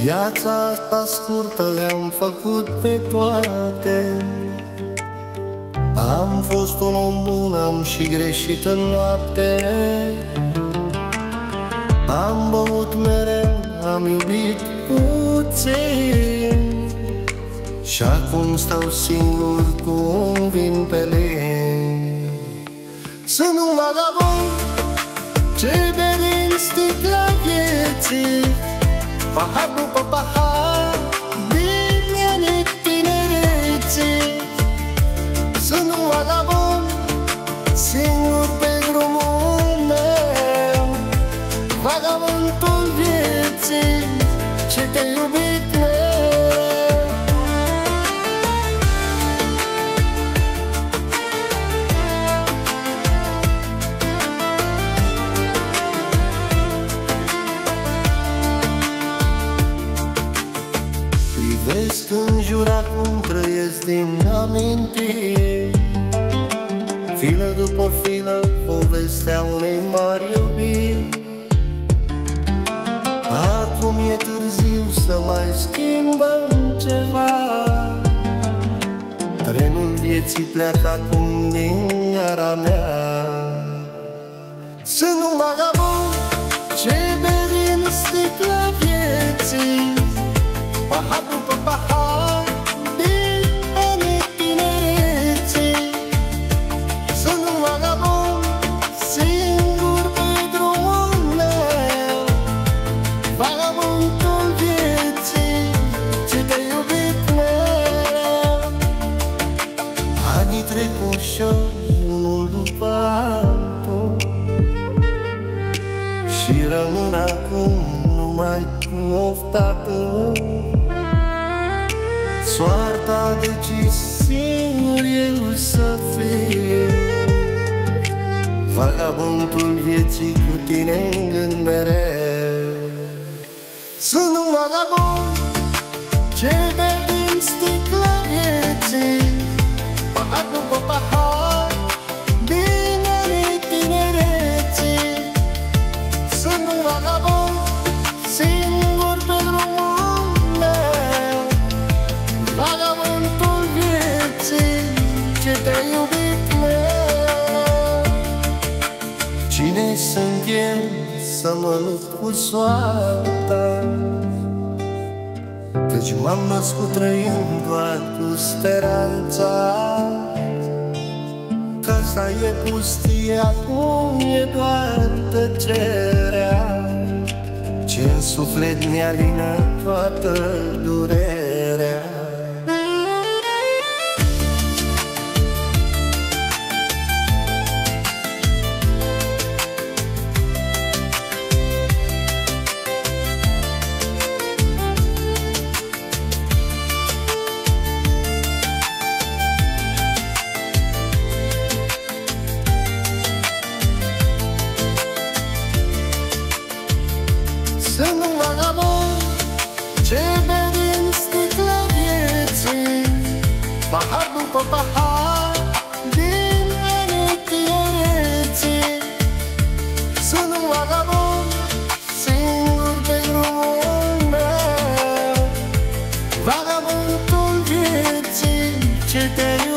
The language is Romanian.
Viața asta scurtă le-am făcut pe toate. Am fost un om bun, am și greșit în noapte. Am băut mereu, am iubit puțin, și acum stau singur cu un vin pe lin. Sunt un vagabond ce bea din sticla vieții, pahar după pahar, din anii tinereții. Sunt un vagabond singur pe drumul meu, vagabondul vieții ce te-a iubit mereu. Privesc în jur acum, trăiesc din amintiri, filă după filă, povestea unei mari iubiri. Acum e târziu să mai schimbăm ceva, trenul vieții pleacă acum din iara mea. Sunt un vagabond ce bea din sticla vieții, pahar după pahar, din anii tinereții. Sunt un vagabond singur pe drumul meu, vagabondul vieții ce te-a iubit mereu. Anii trec ușor, unul după altul, și rămân acum numai cu oftată. Soarta a decis singur eu să fiu vagabondul vieții cu tine în gând mereu. Sunt un vagabond ce bea din sticla vieții, pahar după pahar, din anii tinereții. Sunt un vagabond singur pe drumul meu, vagabondul vieții ce te-a iubit mereu. Cine sunt eu să mă lupt cu soarta, căci m-am născut trăind doar cu speranța. Casa e pustie, acum e doar tăcerea, ce în suflet mi-alină toată durerea. Sunt un vagabond ce bea din sticla vieții, pahar după pahar, din anii tinereții. Sunt un vagabond singur pe drumul meu, vagabondul vieții ce te-a iubit.